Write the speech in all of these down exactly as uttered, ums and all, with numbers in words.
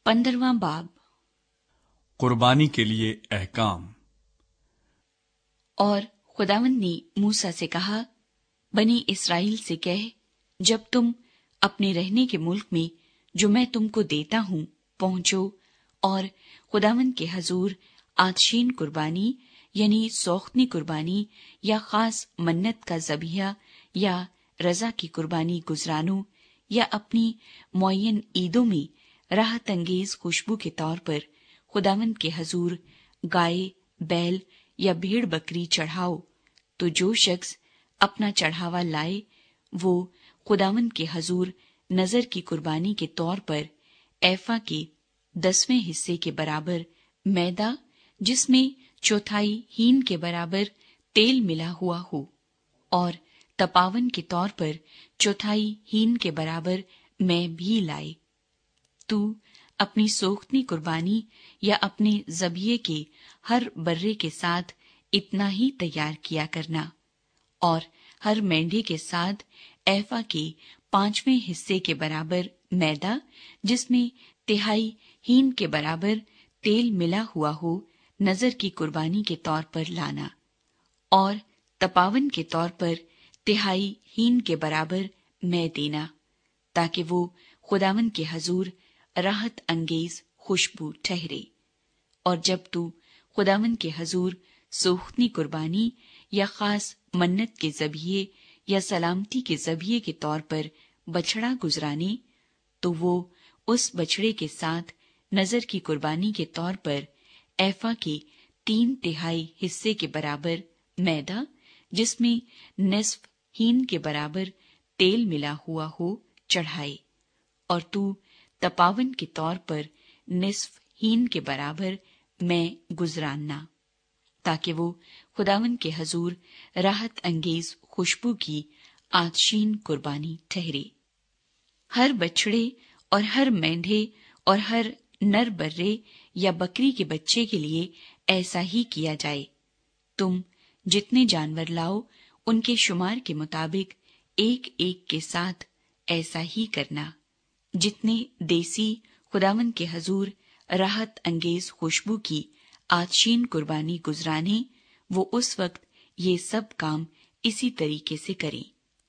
पंद्रहवां बाब। कुर्बानी के लिए अहकाम। और खुदावंद ने मूसा से कहा, बनी इस्राएल से कह, जब तुम अपने रहने के मुल्क में जो मैं तुमको देता हूँ पहुंचो और खुदावंद के हजूर आतशीन कुर्बानी यानी सौख्तनी कुर्बानी या खास मन्नत का ज़बिया या रजा की कुर्बानी गुजरानो या अपनी मुअय्यन ईदों में राहत अंगेज खुशबू के तौर पर खुदावंद के हजूर गाय, बैल या भेड़ बकरी चढ़ाओ, तो जो शख्स अपना चढ़ावा लाए वो खुदावंद के हजूर नजर की कुर्बानी के तौर पर ऐफा के दसवें हिस्से के बराबर मैदा जिसमें चौथाई हीन के बराबर तेल मिला हुआ हो और तपावन के तौर पर चौथाई हीन के बराबर मैं भी लाए। तू अपनी सोख्तनी कुर्बानी या अपने ज़बिये के हर बर्रे के साथ इतना ही तैयार किया करना और हर मेंढे के साथ ऐफा के पांचवें हिस्से के बराबर मैदा जिसमें तिहाई हीन के बराबर तेल मिला हुआ हो नजर की कुर्बानी के तौर पर लाना और तपावन के तौर पर तिहाई हीन के बराबर मैं देना, ताकि वो खुदावन के हजूर राहत अंगेज खुशबू ठहरे। और जब तू खुदावन के हजूर सोख्तनी कुर्बानी या खास मन्नत के ज़बिये या सलामती के ज़बिये के तौर पर बछड़ा गुजराने, तो वो उस बछड़े के साथ नजर की कुर्बानी के तौर पर ऐफा के तीन तिहाई हिस्से के बराबर मैदा जिसमें निस्फ हीन के बराबर तेल मिला हुआ हो चढ़ाए। और तू तपावन के तौर पर निस्फ हीन के बराबर मैं गुजराना, ताकि वो खुदावन के हजूर राहत अंगेज खुशबू की आतशीन कुर्बानी ठहरे। हर बछड़े और हर मेंढे और हर नर बर्रे या बकरी के बच्चे के लिए ऐसा ही किया जाए। तुम जितने जानवर लाओ उनके शुमार के मुताबिक एक एक के साथ ऐसा ही करना। जितने देसी खुदावन के हजूर राहत अंगेज खुशबू की आतशीन कुर्बानी गुजराने, वो उस वक्त ये सब काम इसी तरीके से करें।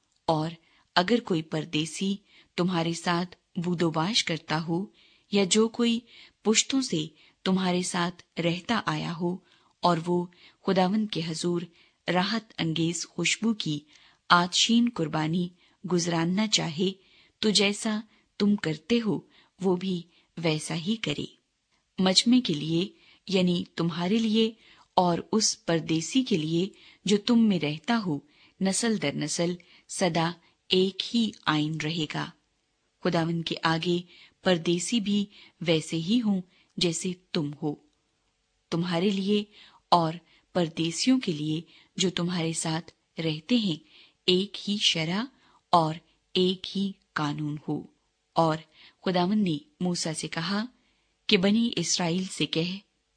और अगर कोई परदेसी तुम्हारे साथ बूदोबाश करता हो या जो कोई पुश्तों से तुम्हारे साथ रहता आया हो और वो खुदावंद के हजूर राहत अंगेज खुशबू की आतशीन कुर्बानी गुजराना चाहे, तो जैसा तुम करते हो वो भी वैसा ही करे। मजमे के लिए यानी तुम्हारे लिए और उस परदेसी के लिए जो तुम में रहता हो नस्ल दर नस्ल सदा एक ही आईन रहेगा। खुदावंद के आगे परदेसी भी वैसे ही हों जैसे तुम हो। तुम्हारे लिए और परदेसियों के लिए जो तुम्हारे साथ रहते हैं एक ही शरअ और एक ही कानून हो। और खुदावंद ने मूसा से कहा कि बनी इस्राएल से कह,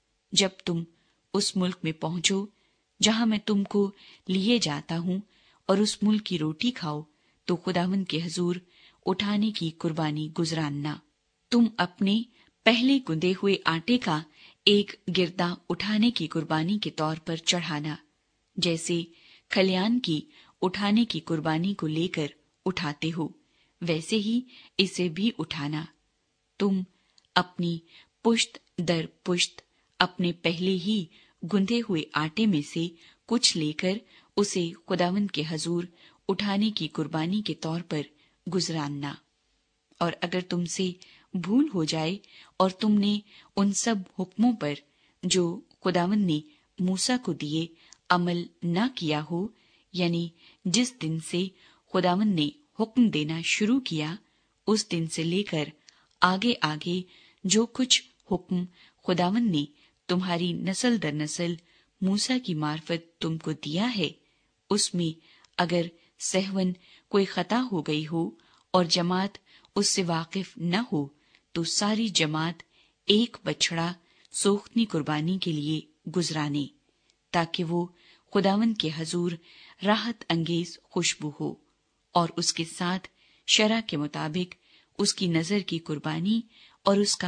जब तुम उस मुल्क में पहुंचो जहां मैं तुमको लिए जाता हूं और उस मुल्क की रोटी खाओ, तो खुदावंद के हजूर उठाने की कुर्बानी गुजराना। तुम अपने पहले गुंदे हुए आटे का एक गिरदा उठाने की कुर्बानी के तौर पर चढ़ाना, जैसे खलियान की उठाने की कुर्बानी को लेकर उठाते हो वैसे ही इसे भी उठाना। तुम अपनी पुश्त दर पुश्त अपने पहले ही गुंदे हुए आटे में से कुछ लेकर उसे खुदावंद के हजूर उठाने की कुर्बानी के तौर पर गुजराना। और अगर तुमसे भूल हो जाए और तुमने उन सब हुक्मों पर जो खुदावंद ने मूसा को दिए अमल न किया हो, यानी जिस दिन से खुदावंद ने हुक्म देना शुरू किया उस दिन से लेकर आगे आगे जो कुछ हुक्म खुदावंद ने तुम्हारी नस्ल दर नस्ल मूसा की मार्फत तुमको दिया है, उसमें अगर सहवन कोई खता हो गई हो और जमात उससे वाकिफ न हो, तो सारी जमात एक बछड़ा सोख्तनी कुर्बानी के लिए गुजराने, ताकि वो खुदावंद के हजूर राहत अंगेज खुशबू हो। और उसके साथ शरअ के मुताबिक उसकी नजर की कुर्बानी और उसका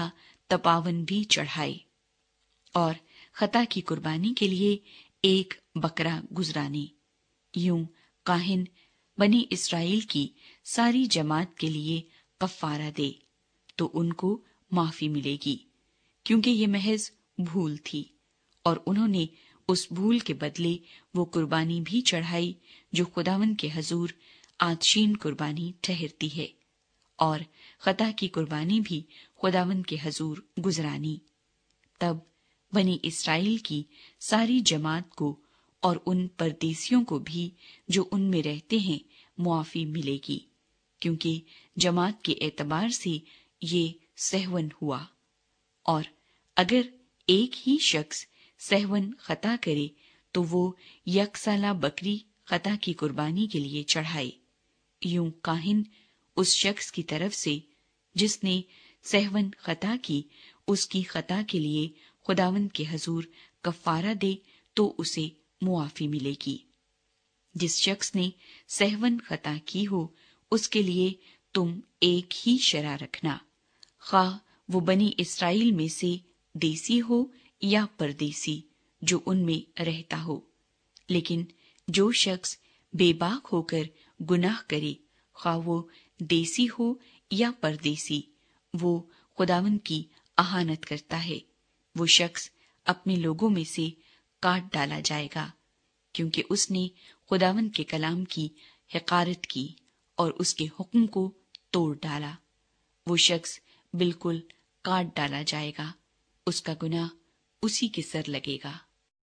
तपावन भी चढ़ाए और खता की कुर्बानी के लिए एक बकरा गुजराने। यूं काहिन बनी इस्राएल की सारी जमात के लिए कफ्फारा दे तो उनको माफी मिलेगी, क्योंकि ये महज भूल थी और उन्होंने उस भूल के बदले वो कुर्बानी भी चढ़ाई जो खुदावन के हजूर आतशीन कुर्बानी ठहरती है, और खता की कुर्बानी भी खुदावन के हजूर गुजरानी। तब बनी इस्राएल की सारी जमात को और उन परदेसियों को भी जो उनमें रहते हैं मुआफी मिलेगी, क्योंकि जमात के एतबार से ये सहवन हुआ। और अगर एक ही शख्स सहवन खता करे तो वो यकसाला बकरी खता की कुर्बानी के लिए चढ़ाए। यूं काहिन उस शख्स की तरफ से जिसने सहवन खता की, उसकी खता के लिए खुदावंद के हजूर कफ्फारा दे तो उसे मुआफी मिलेगी। जिस शख्स ने सहवन खता की हो उसके लिए तुम एक ही शरा रखना, खा वो बनी इस्राएल में से देसी हो या परदेसी जो उनमें रहता हो। लेकिन जो शख्स बेबाक होकर गुनाह करे, खा वो देसी हो या परदेसी, वो खुदावंद की अहानत करता है। वो शख्स अपने लोगों में से काट डाला जाएगा, क्योंकि उसने खुदावंद के कलाम की हिकारत की और उसके हुक्म को तोड़ डाला। वो शख्स बिल्कुल काट डाला जाएगा, उसका गुनाह उसी के सर लगेगा।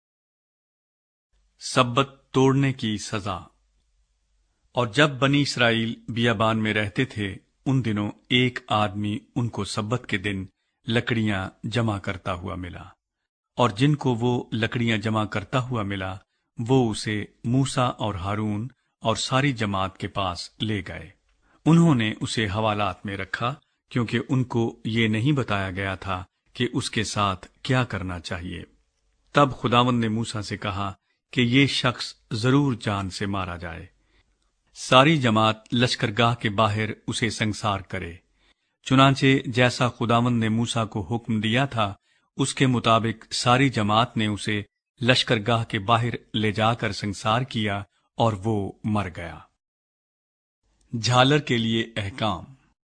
सब्बत तोड़ने की सजा। और जब बनी इस्राएल बियाबान में रहते थे, उन दिनों एक आदमी उनको सब्बत के दिन लकड़ियां जमा करता हुआ मिला, और जिनको वो लकड़ियां जमा करता हुआ मिला वो उसे मूसा और हारून और सारी जमात के पास ले गए। उन्होंने उसे हवालात में रखा, क्योंकि उनको ये नहीं बताया गया था कि उसके साथ क्या करना चाहिए। तब खुदावंद ने मूसा से कहा कि ये शख्स जरूर जान से मारा जाए। सारी जमात लश्करगाह के बाहर उसे संसार करे। चुनांचे जैसा खुदावंद ने मूसा को हुक्म दिया था, उसके मुताबिक सारी जमात ने उसे लश्करगाह के बाहर ले जाकर संसार किया और वो मर गया। झालर के लिए अहकाम।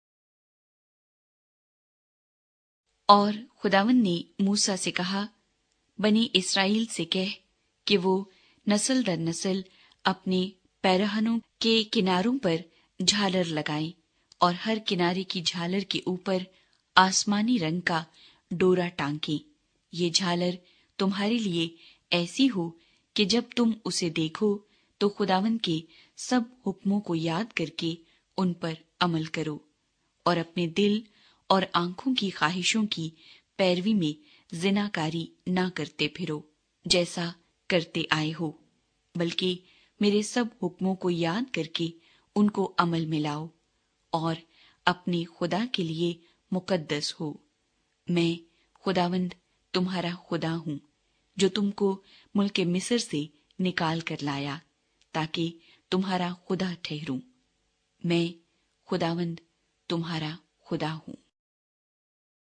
और खुदावंद ने मूसा से कहा, बनी इस्राएल से कह कि वो नस्ल दर नस्ल अपने पैरहनों के किनारों पर झालर लगाएं और हर किनारे की झालर के ऊपर आसमानी रंग का डोरा टांके। ये झालर तुम्हारे लिए ऐसी हो कि जब तुम उसे देखो तो खुदावंद के सब हुक्मों को याद करके उन पर अमल करो और अपने दिल और आंखों की ख्वाहिशों की पैरवी में जिनाकारी ना करते फिरो जैसा करते आए हो, बल्कि मेरे सब हुक्मों को याद करके उनको अमल में लाओ और अपने खुदा के लिए मुकद्दस हो। मैं खुदावंद तुम्हारा खुदा हूँ, जो तुमको मुल्क मिस्र से निकाल कर लाया, ताकि तुम्हारा खुदा ठहरूं। मैं खुदावंद तुम्हारा खुदा हूँ।